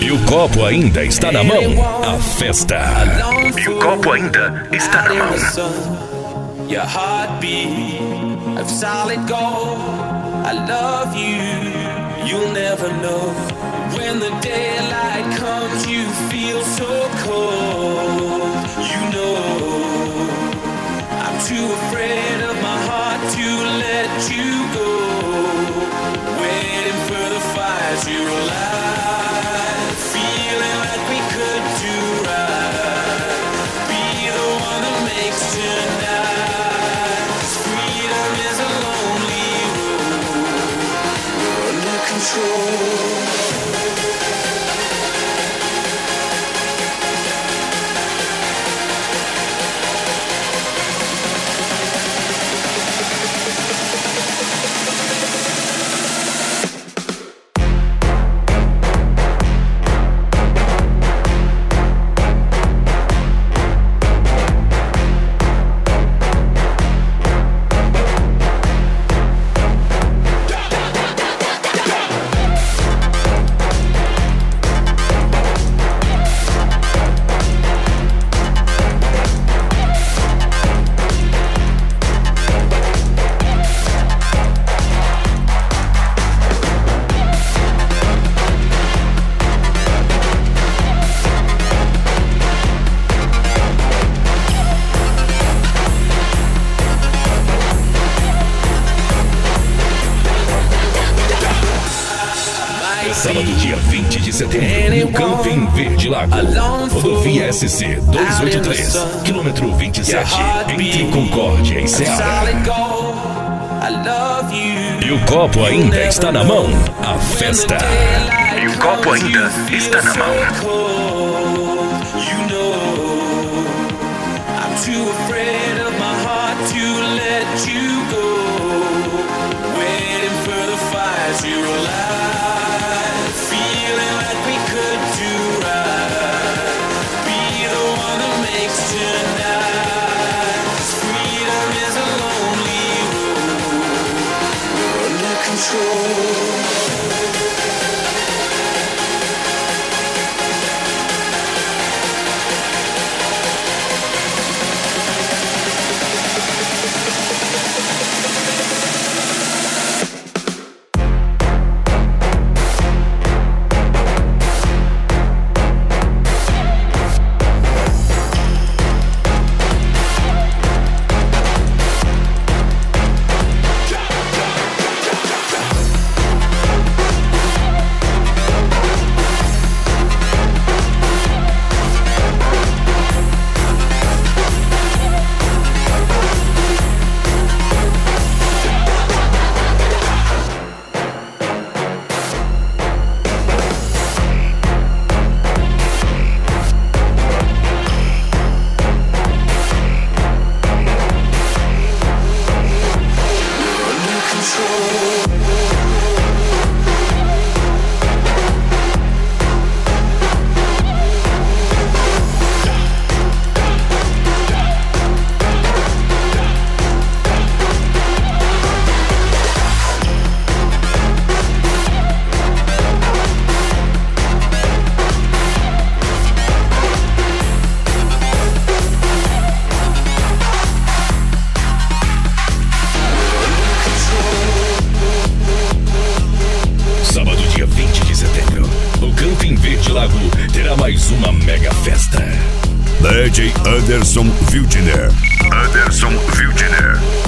E o copo ainda está na mão. A festa. E o copo ainda está na mão. Your heartbeat of solid gold. I love you, you'll never know. When the daylight comes, you feel so cold. You know, I'm too afraid of my heart to let you go. Waiting for the fire to light, feeling like we could do right. Be the one that makes tonight. 'Cause freedom is a lonely road. We're under control. Sábado, dia 20 de setembro, no Camping Verde Lago. Rodovia SC 283, quilômetro 27, entre Concórdia e Ceará. E o copo ainda está na mão. A festa. E o copo ainda está na mão. Lago terá mais uma mega festa. DJ Anderson Wildner.